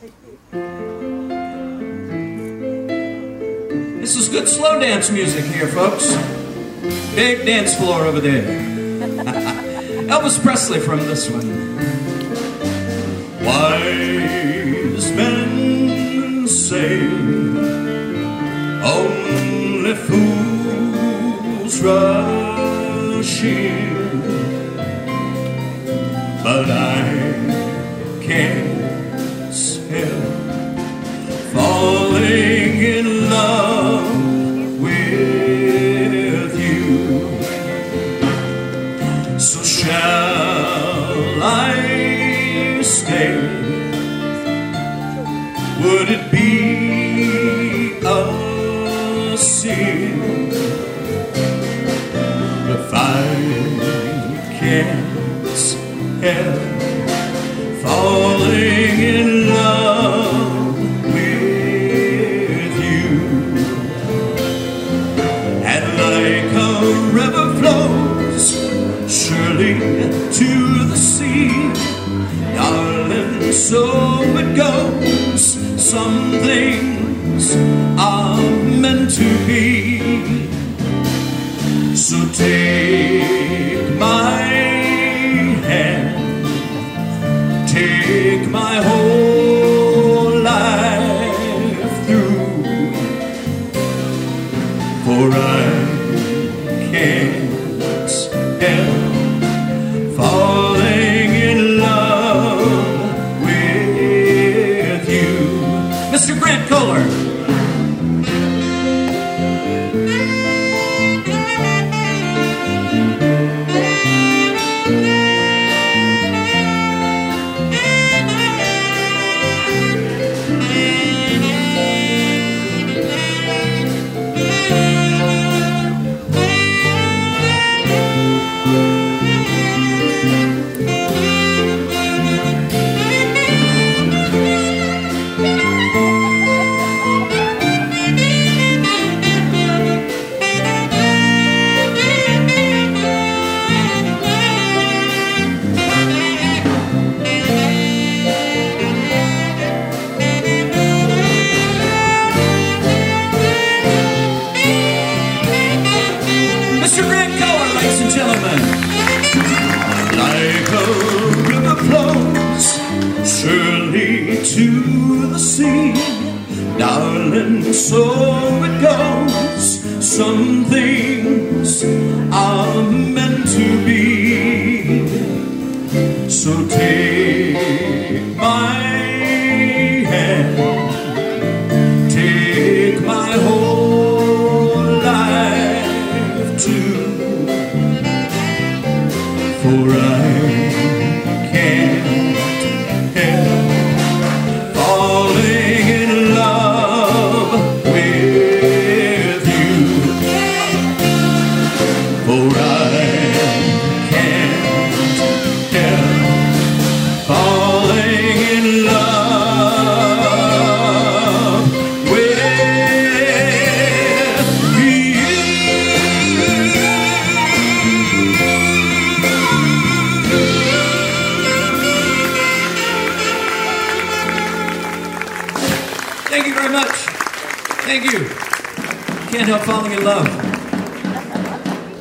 This is good slow dance music here, folks. Big dance floor over there. Elvis Presley from this one. Wise men say only fools rush in, but I can't help falling in love with you. So shall I stay? Would it be a sin if I can't help falling in love with you? And like a river flows surely to the sea, darling, so it goes. Some things are meant to be. So take my hand, take my whole life through, for I can't help falling in love with you. Mr. Grant Kohler. Mr. Grant Kohler, ladies and gentlemen. Like a river flows surely to the sea, darling, so it goes. Some things are meant to be. So take my hand, take my whole life too, for I can't help falling in love with you, for I can't help falling in love with you. Thank you very much. Thank you. Can't help falling in love.